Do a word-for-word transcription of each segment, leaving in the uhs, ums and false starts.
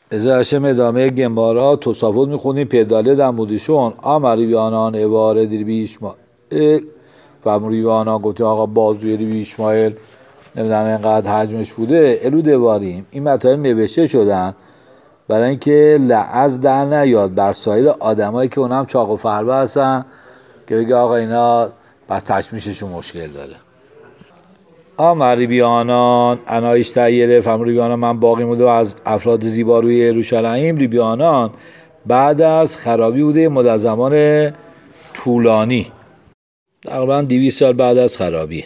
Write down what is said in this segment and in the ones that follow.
ازا هشم ادامه گمارا تصافت میخونیم پیداله در مودیشون آمری بیانان اواره دیر بی اشمایل فرموری بیانان گفتی آقا بازوی بی اشمایل نمیدونم اینقدر حجمش بوده الو دواریم. این مطالب نوشته شدن برای اینکه لعز در نیاد بر سایر آدمایی که اونم چاق و فربه هستن که بگه آقا اینا بس تشمیششون مشکل داره. آمری بیانان انایش تایره فرموری بیانان من باقی موده و از افراد زیبا روی یروشلایم. ریبیانان بعد از خرابی بوده مدت زمان طولانی تقریبا دویست سال بعد از خرابی.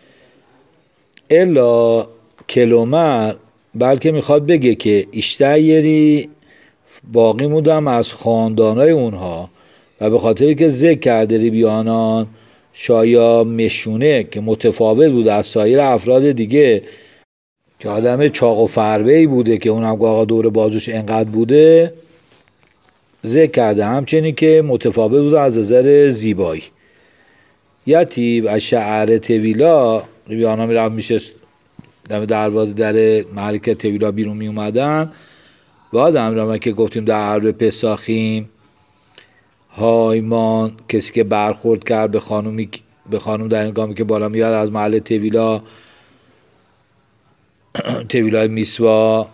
الا کلومر بلکه میخواد بگه که اشتایری باقی مودم از خاندانای اونها و به خاطری که ذکر کرده ریبیانان شایا مشونه که متفاوت بوده از سایر افراد دیگه که آدم چاق و فربه‌ای بوده که اونم آقا دور بازوش انقدر بوده ذکر کرده، همچنین که متفاوت بوده از نظر زیبایی. یتیب از شعر تویلا ریبیانا میرفت میشه دم دروازه در محلی که تویلا بیرون می اومدن و آدم میرفت که گفتیم در عرب پساخیم هایمان کسی که برخورد کرد به خانومی به خانم در هنگامی که بالا میاد از محل تویلا تویلای میسوا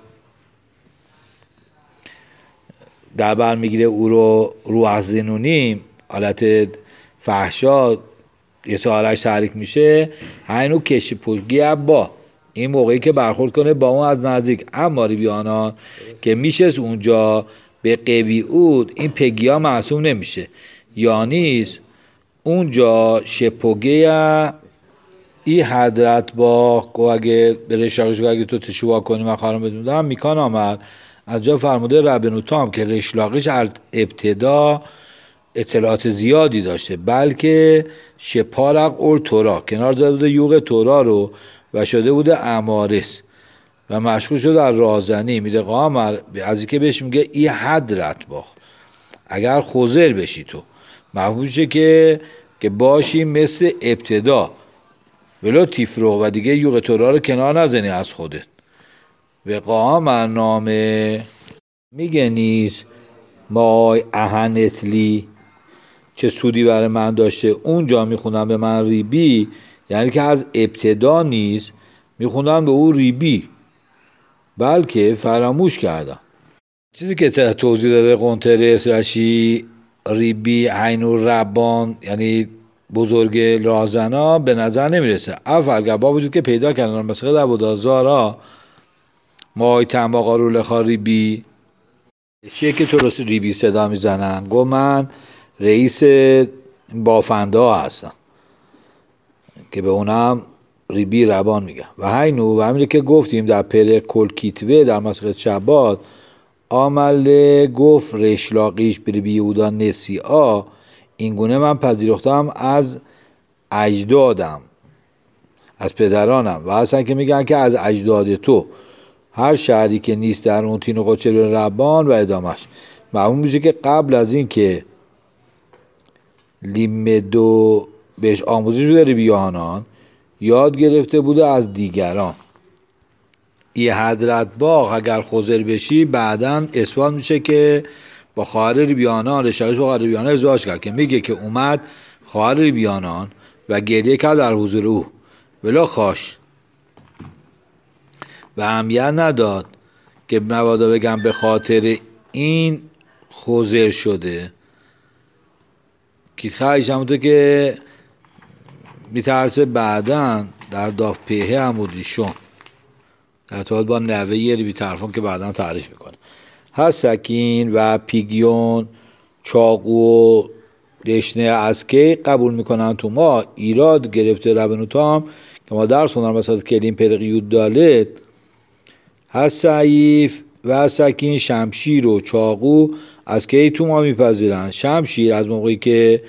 در بر میگیره او رو رو از زنونیم حالت فحشا یه سوالش تحریک میشه هینو کشی پشگی با این موقعی که برخورد کنه با اون از نزدیک. اما ریبیانان که میشه اونجا به قوی اود این پگی ها معصوم نمیشه یا نیست اونجا شپوگه ای حضرت با اگه بره شاقش اگه تو تشوا کنی من خواهرم بدونم میکان آمد از جا فرموده ربنو تام که رشلاقش ابتدا اطلاعات زیادی داشته بلکه شپارق اول تورا کنار زده بوده یوغ تورا رو و شده بوده امارس و مشغول شده در رازنی میده قامر از اینکه بهش میگه ای حضرت با اگر خوزر بشی تو مفهومشه که که باشی مثل ابتدا ولو تیفرو و دیگه یوغ تورا رو کنار نزنی از خودت. و قامر نامه میگه نیست مای اهنتلی چه سودی برای من داشته اونجا میخونم به من ریبی یعنی که از ابتدا نیست میخونم به او ریبی بلکه فراموش کردم. چیزی که توضیح داده قنطرس رشی ریبی عینو ربان یعنی بزرگ رازنا به نظر نمیرسه. اول با وجود که پیدا کردن مثلا در بودازارا مای تنباقا رو لخا ریبی چیه که تو رسی ریبی صدا میزنن گو من رئیس بافنده ها هستم که به اونم ریبی ربان میگم. و هینو و همینه که گفتیم در پر کل کیتوه در مسخت شبات آمل گفت رشلاقیش بری بیودا نسیعا اینگونه من پذیرفتم از اجدادم از پدرانم و اصلا که میگن که از اجداد تو هر شهری که نیست در اون تین و قچر ربان و ادامش معلوم میشه که قبل از این که لیمدو بهش آموزش بده ریبیانان یاد گرفته بوده از دیگران. ای حضرت باغ اگر خوزر بشی بعداً اثبات میشه که با خواهر ریبیانان رشاقش با خواهر ریبیانان ازدواج کرد که میگه که اومد خواهر ریبیانان و گریه کرد در حضور او ولی خواش و اهمیت نداد که مبادا بگم به خاطر این خوزر شده که خواهش همونطور که میترسه بعداً در داف پیه همودیشون در ارتباط با نوه یه ریبی طرفان که بعداً تعریف میکنه هست سکین و پیگیون چاقو و دشنه اسکی قبول میکنن تو ما ایراد گرفته ربنو تام که ما درس خوندن مثلا کلیم پرقیود دالت هست سعیف و سکین شمشیر و چاقو از که تو ما میپذیرن. شمشیر از موقعی که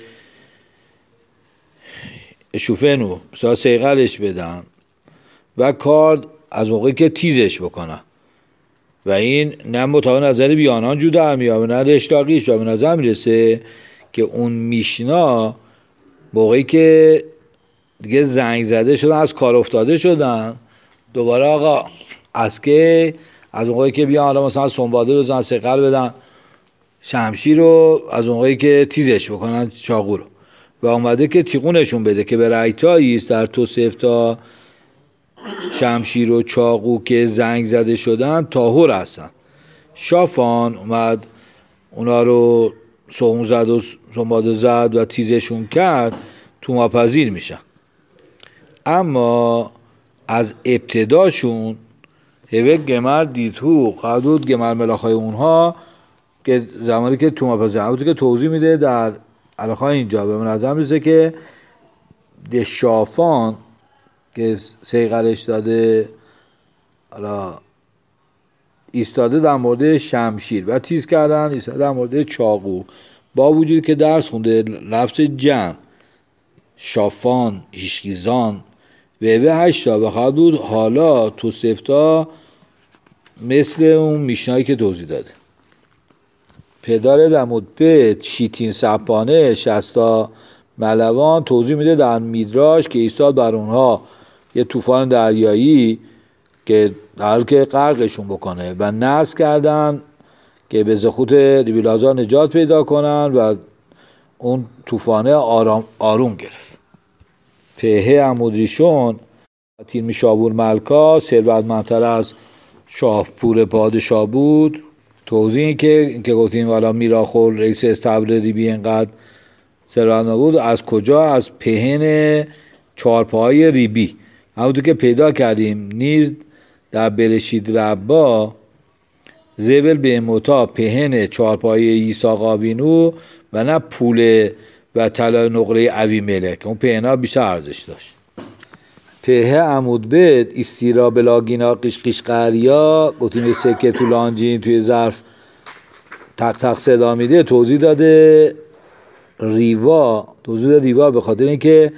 شوفنو مثلا سیغلش بدن و کارد از موقعی که تیزش بکنن و این نه مطابق نظر بیانان جدا میاد و نه رشلاقیش و به نظر میرسه که اون میشنا موقعی که دیگه زنگ زده شدن از کار افتاده شدن دوباره آقا از که از موقعی که بیان حالا مثلا سنباده بزنن، سقل بدن، شمشیر رو از موقعی که تیزش بکنن چاقو رو، و اومده که تیغونشون بده که به رایتایی است در توسفتا شمشیر و چاقو که زنگ زده شدن طاهر هستن. شافان اومد اونا رو سوم زد و سنباده زد و تیزشون کرد، توماپذیر میشن. اما از ابتداشون هوه گمر دیدهو قدود گمر ملاخای اونها که زمانی که توماپذیر همونطور که توضیح میده در علاخای اینجا به من نظر میرسه که شافان که سیغلش داده حالا ایستاده در مورد شمشیر و تیز کردن، ایستاده در مورد چاقو، با وجود که درس خونده لفظ جمع شافان هیشکیزان و اوه هشتا بخواد بود حالا تو سفتا مثل اون میشنایی که توضیح داده. پدر دمود به شیتین سپانه شستا ملوان توضیح میده در میدراش که ایستاد بر اونها یه طوفان دریایی که در که غرقشون بکنه و نصب کردن که به زخوت ریبیلازار نجات پیدا کنن و اون طوفانه آرام آروم گرفت. پهه عمودریشون تیرمی شابور ملکا ثروتمندتر از شاهپور پادشاه بود. توضیح این که این که گفتیم والا میراخور رئیس استبل ریبی اینقدر ثروتمند بود از کجا؟ از پهن چارپاهای ریبی، همونطور که پیدا کردیم نیز در بلشید ربا زبل به موتا پهن چارپای ایسا قابینو و نه پول و طلا نقره اوی ملک، اون پهنا بیشتر ارزش داشت. پهه عمود بد استیرا بلاگینا قشقش قریا گفتیم سکه تو لانجین توی ظرف تق تق صدا میده، توضیح داده ریوا، توضیح داده ریوا به خاطر اینکه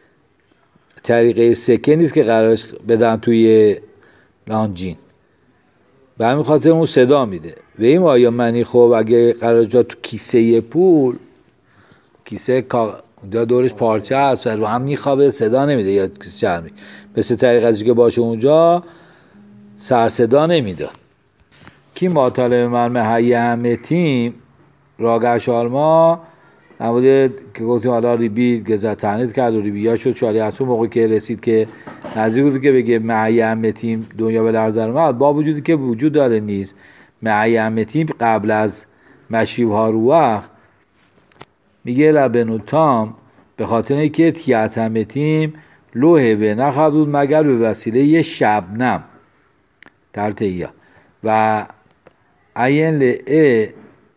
طریقه سکه نیست که قرارش بدن توی لانجین، به همین خاطر اون صدا میده. و این آیا منی خب اگه قرار جا تو کیسه پول، کیسه دورش پارچه هست و رو هم میخوابه صدا نمیده یا کیسه چرمی، مثل طریقه که باشه اونجا سر صدا نمیده. کی مطالب مرمه هی همه تیم راگش آلما نموده که گفتیم حالا ریبی گذر تنید کرد و ریبی یا شد چالی از اون موقع که رسید که نزدیک بود که بگه معی همه تیم دنیا به لرز در اومد، با وجودی که وجود داره نیست معی همه تیم قبل از مشیب ها رو وقت میگه لبنو تام به خاطر اینکه تیت همه تیم لوحه و نخواهد بود مگر به وسیله یه شبنم در تییا و این لعه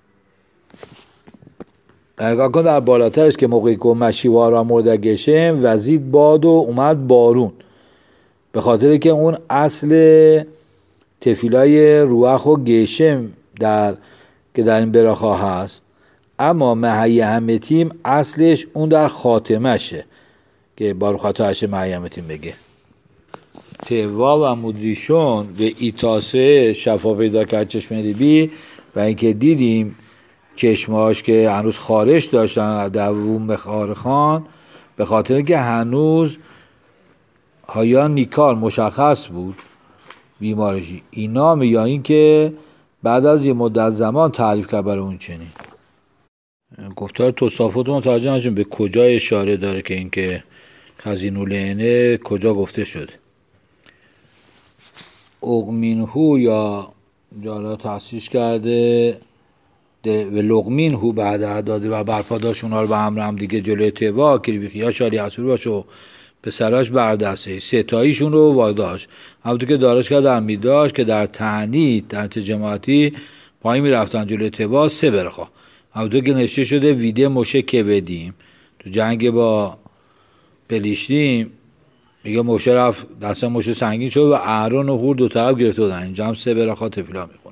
نگاه کن در بالاترش که موقعی که مشیوار را مورد گشم وزید باد و اومد بارون، به خاطر که اون اصل تفیلای روح و گشم در که در این براخا هست، اما محی همه تیم اصلش اون در خاتمه شه که بارو خطاشه محی همه تیم بگه. توا و مدریشون به ایتاسه شفا پیدا کرد چشم ریبی و اینکه دیدیم چشماش که هنوز خارش داشتن دووم به خارخان، به خاطر که هنوز هایا نیکار مشخص بود بیمارشی اینا، یا این که بعد از یه مدت زمان تعریف کرد برای اون چنین. گفتار توصافات متوجه نشون به کجا اشاره داره که این که خزینو لعنه کجا گفته شده. اقمینهو یا جالا تحسیش کرده و لقمین هو بعد داده و برپا داشت اونا رو به همراه هم دیگه جلوی توا کریبیخی یا شالی حسور باشه و پسراش بردسته ستاییشون رو واداشت، همونطور که دارش کرد در میداشت که در تعنید در جماعتی پایین میرفتن جلوی توا سه برخوا، همونطور که نشته شده ویده موشه که بدیم تو جنگ با پلیشتیم میگه موشه رفت دسته موشه سنگین شد و اهران و هور دو طرف گرفته بودن، اینجا هم سه برخوا تفیلا میخونه.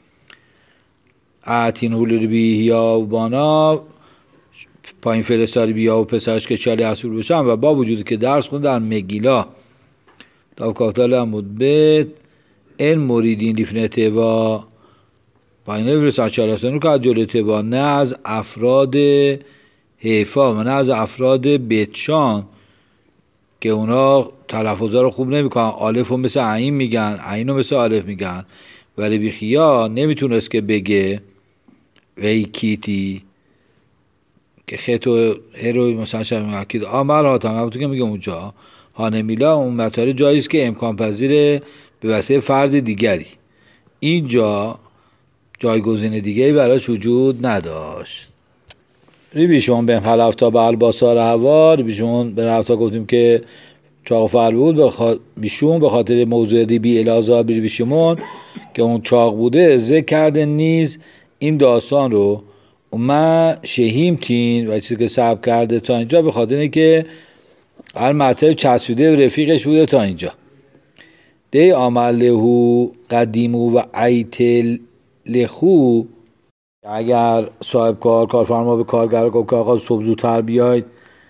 اعتین هول بیا و بانا پایین فرستاری بیا و پسرش که چالی اصول بشن و با وجودی که درس خون در مگیلا تا کافتال عمود بد این موریدین لیفنته و پایین فرستاری چالی اصول که از جلوته با نه از افراد حیفا و نه از افراد بیتشان که اونا تلفظا رو خوب نمی کنن، آلف رو مثل عین میگن، عین رو مثل آلف میگن ولی بیخیا نمیتونست که بگه وی کیتی که خیتو هروی مثلا شب کید آمر هاتم همونطور که میگه اونجا هانمیلا اون مطاره جاییست که امکان پذیره به واسطه فرد دیگری. اینجا جایگزین دیگری براش وجود نداشت. ریبیشون بین خلفتا به الباسار هوا ریبیشون به رفتا گفتیم که چاق فر بود بخ... بیشون به خاطر موضوع ریبی الازا ریبیشمون که اون چاق بوده ذکر کرده نیز این داستان رو ما شهیم تین و چیزی که سبب کرده تا اینجا به خاطر اینه که هر مطلب چسبیده و رفیقش بوده تا اینجا. دی عملهو قدیمو و عیتل لخو اگر صاحب کار کارفرما به کارگر گفت که آقا صبح زودتر بیاید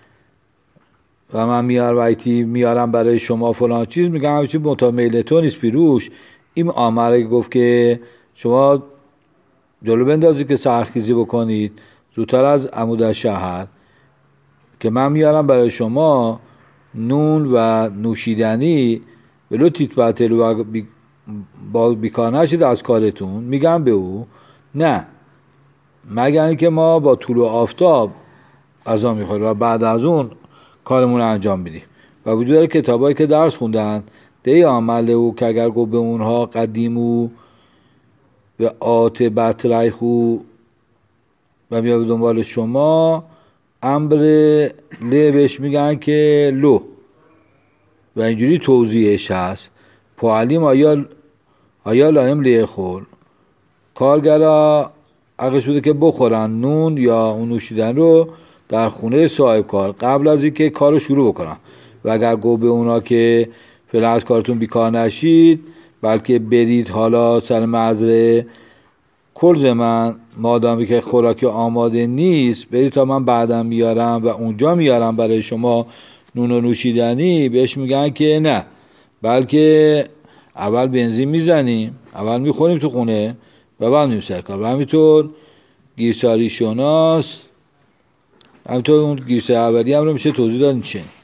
و من میار وایتی میارم برای شما فلان چیز، میگم همین چیز مطابق تو نیست پیروش. این آمره گفت که شما جلو بندازید که سرخیزی بکنید زودتر از عمود شهر که من میارم برای شما نون و نوشیدنی ولو تیت بطلو و بی با بیکار نشید از کارتون. میگم به او نه، مگر اینکه ما با طلوع آفتاب غذا میخوریم و بعد از اون کارمون رو انجام بدیم. و وجود داره کتابایی که درس خوندن دی عمل او که اگر گفت به اونها قدیمو و آت بطریخو و بیا به دنبال شما امر له بهش میگن که لو و اینجوری توضیحش هست پوالیم آیا آیا لایم لیه خور کارگرا حقش بوده که بخورن نون یا اون نوشیدن رو در خونه صاحب کار قبل از اینکه کارو شروع بکنن. و اگر گو به اونا که فعلا از کارتون بیکار نشید بلکه برید حالا سر مزرعه کل من مادامی که خوراکی آماده نیست برید تا من بعدم میارم و اونجا میارم برای شما نون و نوشیدنی، بهش میگن که نه، بلکه اول بنزین میزنیم اول میخوریم تو خونه و بعد میریم سر کار. و همینطور گیرساری شناس همینطور اون گیرساری اولی هم رو میشه توضیح داد. چه